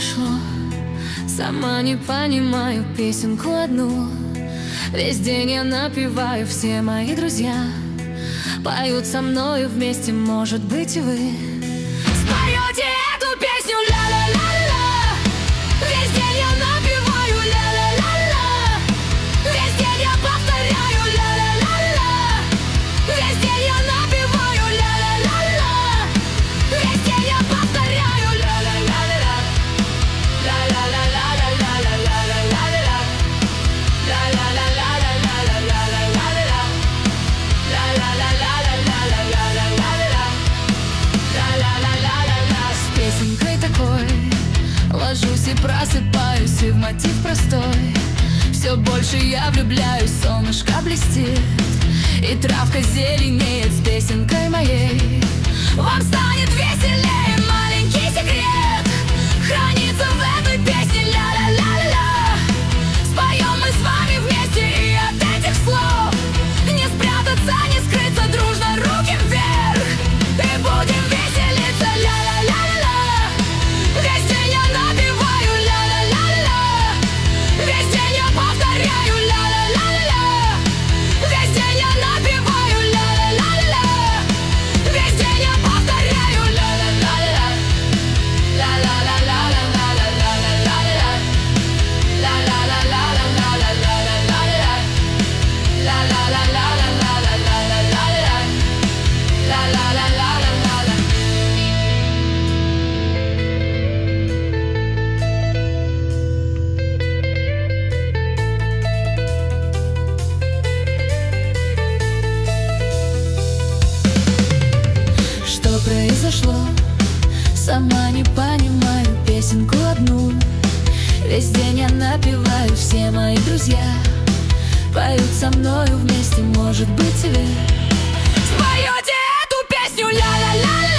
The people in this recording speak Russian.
произошло? Сама не понимаю песенку одну. Весь день я напеваю, все мои друзья поют со мною вместе, может быть, и вы споете эту песню ля-ля-ля-ля. Весь день я напеваю ля-ля-ля-ля. Весь день я повторяю ля-ля-ля-ля. Весь день я напеваю ля-ля-ля-ля. Весь день я повторяю ля-ля-ля-ля. Ля-ля-ля-ля-ля-ля-ля-ля-ля-ля. С песенкой такой ложусь и просыпаюсь, и в мотив простой все больше я влюбляюсь. Солнышко блестит, и травка зеленеет. С песенкой моей вам станет веселее. Маленький секрет хранится в этой песне ля-ля-ля-ля. Споем мы с вами вместе, и от этих слов не спрятаться, не скрыться. Дружно руки вверх и будем веселиться ля-ля-ля-ля. Весь день я напеваю ля-ля-ля-ля. Весь день я повторяю ля-ля-ля-ля. Весь день я напеваю ля-ля-ля-ля. Весь день я повторяю ля-ля-ля-ля. Что произошло? Сама не понимаю песенку одну. Весь день я напеваю, все мои друзья поют со мною вместе, может быть, и вы споете эту песню ля-ля-ля-ля.